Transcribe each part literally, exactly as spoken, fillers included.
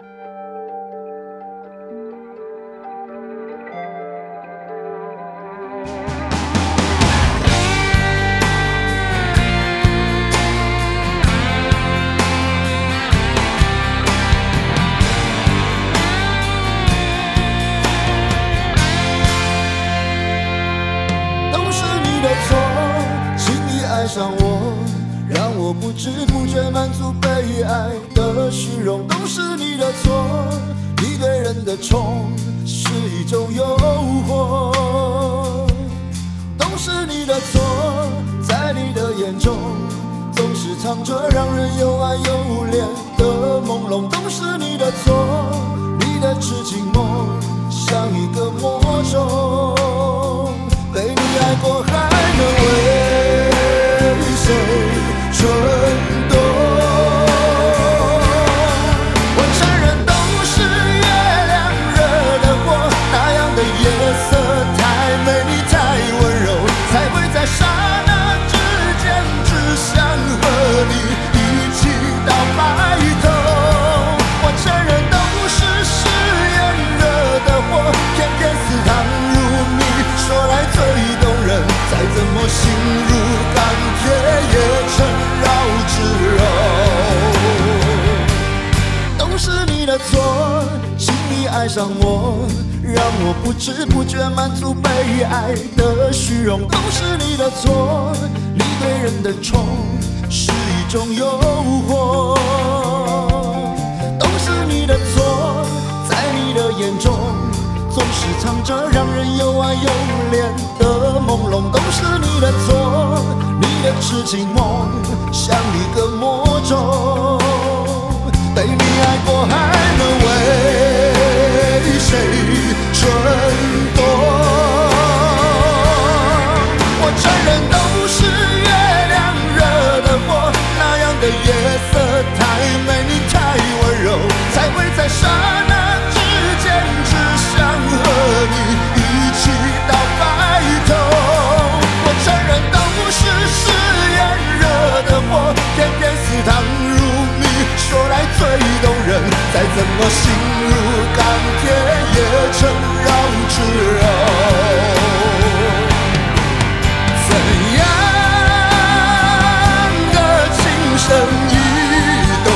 爱上我，让我不知不觉满足被爱的虚荣，都是你的错。你对人的宠是一种诱惑，都是你的错。在你的眼中，总是藏着让人又爱又怜的朦胧，都是你的错。你的痴情梦像一个魔咒，被你爱过还能为谁蠢动？我承认都是月亮惹的祸，那样的夜色太美丽太温柔，才会在刹那之间只想和你一起到白头。我承认都是誓言惹的祸，偏偏似糖如蜜，说来最动人，再怎么心如钢铁也成绕指柔，都是你的错，轻易爱上我，让我不知不觉满足被爱的虚荣，都是你的错，你对人的宠是一种诱惑，都是你的错，在你的眼中总是藏着让人又爱又怜的朦胧，都是你的错，你的痴情梦像一个魔咒，被你爱过还能为谁蠢动？我承认都是月亮惹的祸，那样的夜色太美丽太温柔，才会在刹那之间只想和你一起到白头。我承认都是誓言惹的祸，偏偏似糖如蜜，说来最动人，再怎么心如钢铁也成绕指柔。怎样的情深意动，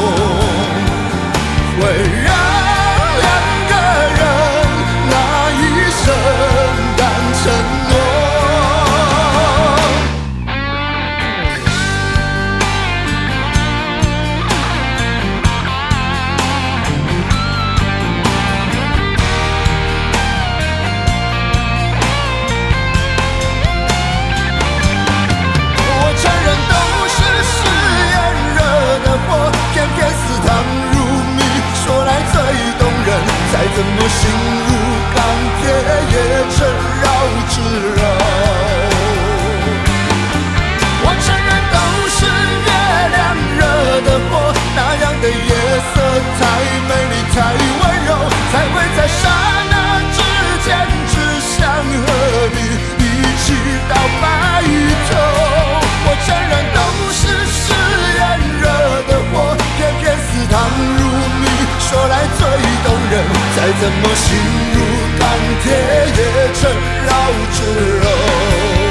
会让两个人那一生敢承诺？我承认都是誓言惹的祸，偏偏似糖如蜜，说来最动人，再怎么心如钢铁也成绕指柔。我承认都是月亮惹的祸，那样的夜色太美丽太温柔，才会在刹那之间只想和你一起到白头。我承认都是誓言惹的祸，偏偏似糖如蜜，说来最动人，再怎么心如钢铁也成绕指柔。